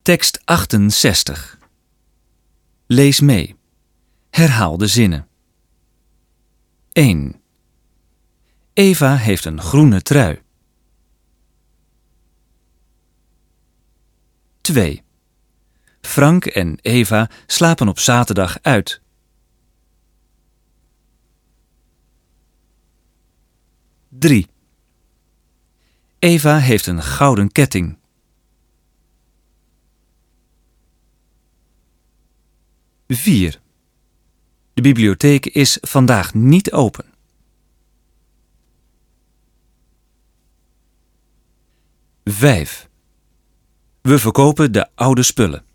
Tekst 68. Lees mee. Herhaal de zinnen. 1. Eva heeft een groene trui. 2. Frank en Eva slapen op zaterdag uit. 3. Eva heeft een gouden ketting. 4. De bibliotheek is vandaag niet open. 5. We verkopen de oude spullen.